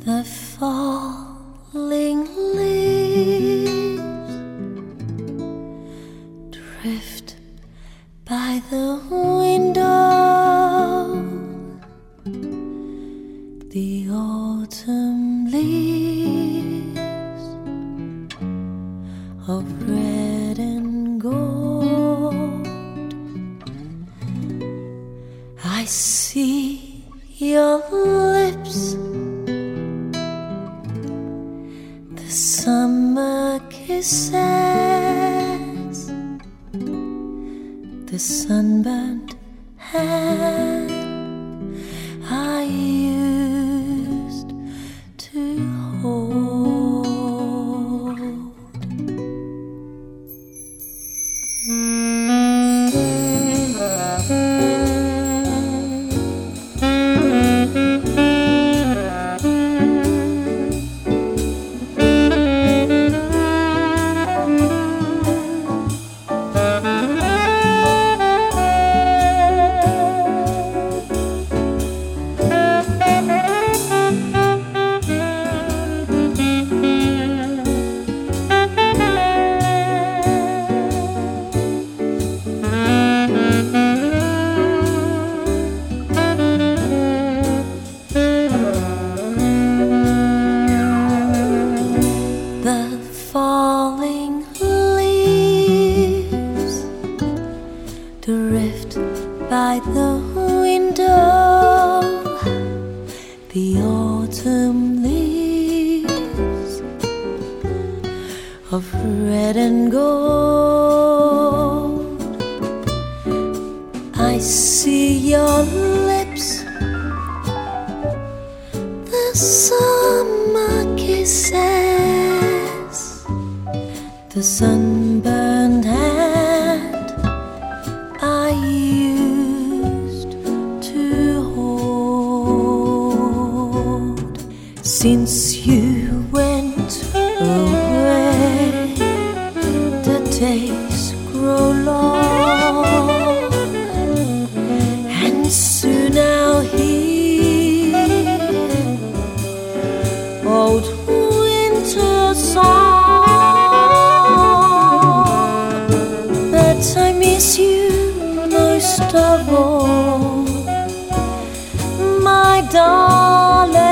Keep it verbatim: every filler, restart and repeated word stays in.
The falling leaves drift by the window. The autumn leaves of red and gold. I see your lips, the summer kisses, the sunburned hand I used to hold. Falling leaves drift by the window. The autumn leaves of red and gold. I see your lips, the summer kisses, the sunburned hand I used to hold. Since you went away, the days grow long, and soon I'll hear old winter song. But I miss you most of all, my darling.